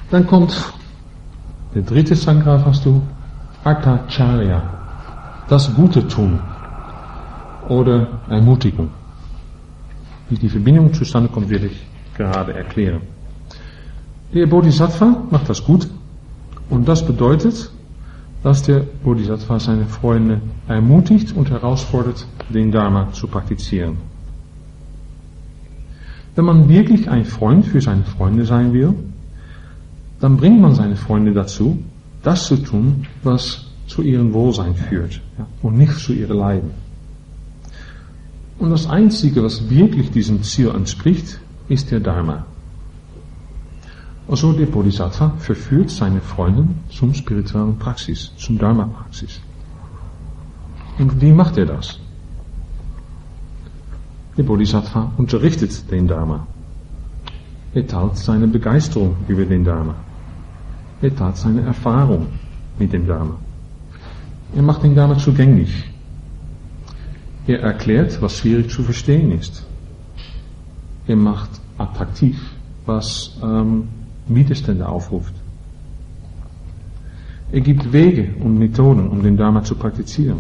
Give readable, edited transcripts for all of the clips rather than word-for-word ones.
Dann kommt der dritte Sankaravastu, Atacharya, das Gute tun oder Ermutigung. Wie die Verbindung zustande kommt, werde ich gerade erklären. Der Bodhisattva macht das gut und das bedeutet, dass der Bodhisattva seine Freunde ermutigt und herausfordert, den Dharma zu praktizieren. Wenn man wirklich ein Freund für seine Freunde sein will, dann bringt man seine Freunde dazu, das zu tun, was zu ihrem Wohlsein führt, ja, und nicht zu ihrem Leiden. Und das Einzige, was wirklich diesem Ziel entspricht, ist der Dharma. Also der Bodhisattva verführt seine Freunde zum spirituellen Praxis, zum Dharma-Praxis. Und wie macht er das? Der Bodhisattva unterrichtet den Dharma. Er teilt seine Begeisterung über den Dharma. Er teilt seine Erfahrung mit dem Dharma. Er macht den Dharma zugänglich. Er erklärt, was schwierig zu verstehen ist. Er macht attraktiv, was Widerstände aufruft. Er gibt Wege und Methoden, um den Dharma zu praktizieren.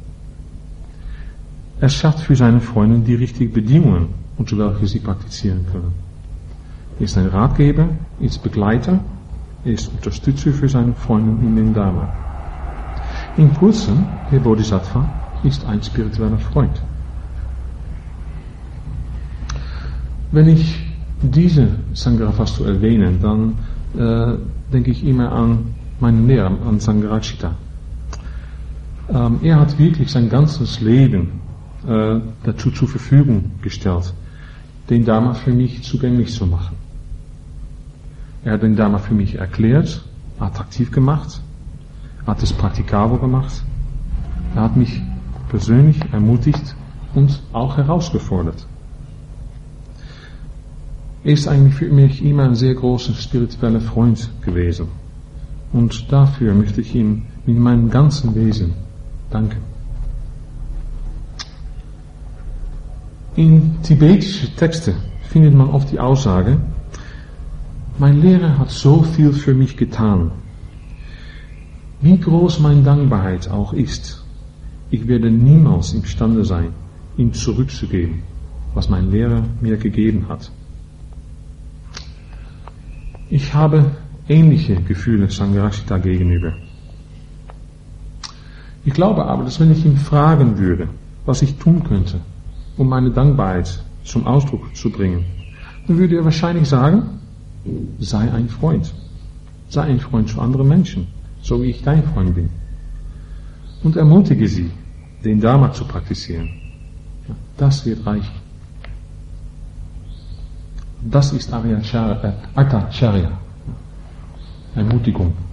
Er schafft für seine Freunde die richtigen Bedingungen, unter welchen sie praktizieren können. Er ist ein Ratgeber, er ist Begleiter, er ist Unterstützer für seine Freunde in den Dharma. In kurzem, der Bodhisattva ist ein spiritueller Freund. Wenn ich diese Sankaravastu erwähne, dann denke ich immer an meinen Lehrer, an Sangharakshita. Er hat wirklich sein ganzes Leben dazu zur Verfügung gestellt, den Dharma für mich zugänglich zu machen. Er hat den Dharma für mich erklärt, attraktiv gemacht, hat es praktikabel gemacht, er hat mich persönlich ermutigt und auch herausgefordert. Er ist eigentlich für mich immer ein sehr großer spiritueller Freund gewesen. Und dafür möchte ich ihm mit meinem ganzen Wesen danken. In tibetischen Texten findet man oft die Aussage, mein Lehrer hat so viel für mich getan. Wie groß meine Dankbarkeit auch ist, ich werde niemals imstande sein, ihm zurückzugeben, was mein Lehrer mir gegeben hat. Ich habe ähnliche Gefühle Sangharakshita gegenüber. Ich glaube aber, dass wenn ich ihn fragen würde, was ich tun könnte, um meine Dankbarkeit zum Ausdruck zu bringen, dann würde er wahrscheinlich sagen, sei ein Freund. Sei ein Freund zu anderen Menschen, so wie ich dein Freund bin. Und ermutige sie, den Dharma zu praktizieren. Das wird reichen. Das ist Atacharya, Ermutigung.